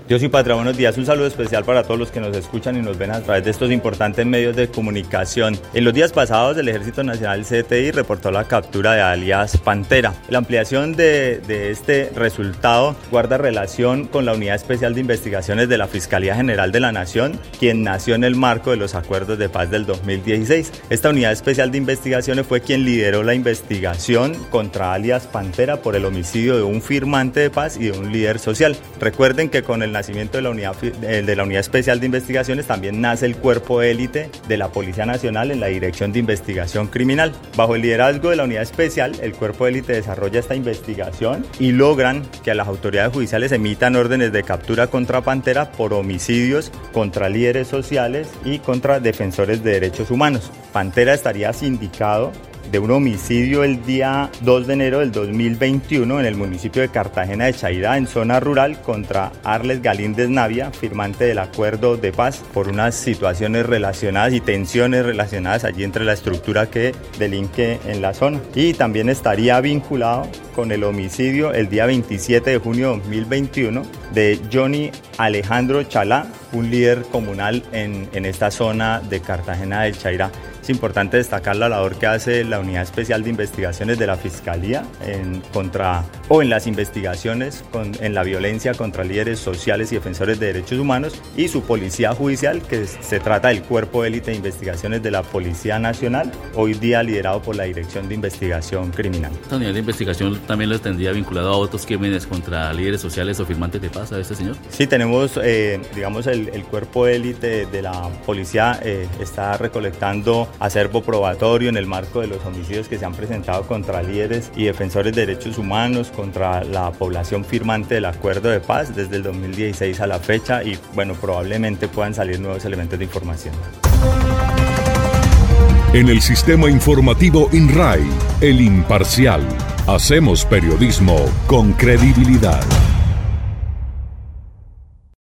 Dios y Patria, buenos días. Un saludo especial para todos los que nos escuchan y nos ven a través de estos importantes medios de comunicación. En los días pasados, el Ejército Nacional CTI reportó la captura de alias Pantera. La ampliación de este resultado guarda relación con la Unidad Especial de Investigaciones de la Fiscalía General de la Nación, quien nació en el marco de los acuerdos de paz del 2016. Esta Unidad Especial de Investigaciones fue quien lideró la investigación contra alias Pantera por el homicidio de un firmante de paz y de un líder social. Recuerden que con el nacimiento de la Unidad Especial de Investigaciones también nace el cuerpo élite de la Policía Nacional en la Dirección de Investigación Criminal. Bajo el liderazgo de la Unidad Especial, el cuerpo élite desarrolla esta investigación y logran que las autoridades judiciales emitan órdenes de captura contra Pantera por homicidios contra líderes sociales y contra defensores de derechos humanos. Pantera estaría sindicado de un homicidio el día 2 de enero del 2021 en el municipio de Cartagena de Chairá, en zona rural, contra Arles Galíndez Navia, firmante del acuerdo de paz, por unas situaciones relacionadas y tensiones relacionadas allí entre la estructura que delinque en la zona. Y también estaría vinculado con el homicidio el día 27 de junio de 2021 de Johnny Alejandro Chalá, un líder comunal en esta zona de Cartagena del Chairá. Es importante destacar la labor que hace la Unidad Especial de Investigaciones de la Fiscalía en las investigaciones en la violencia contra líderes sociales y defensores de derechos humanos, y su Policía Judicial, que se trata del Cuerpo Élite de Investigaciones de la Policía Nacional, hoy día liderado por la Dirección de Investigación Criminal. ¿Esta unidad de investigación también lo tendría vinculado a otros crímenes contra líderes sociales o firmantes de paz a este señor? Sí, tenemos, el Cuerpo Élite de la Policía está recolectando acervo probatorio en el marco de los homicidios que se han presentado contra líderes y defensores de derechos humanos, contra la población firmante del acuerdo de paz desde el 2016 a la fecha, y probablemente puedan salir nuevos elementos de información. En el sistema informativo INRAI, El Imparcial, hacemos periodismo con credibilidad.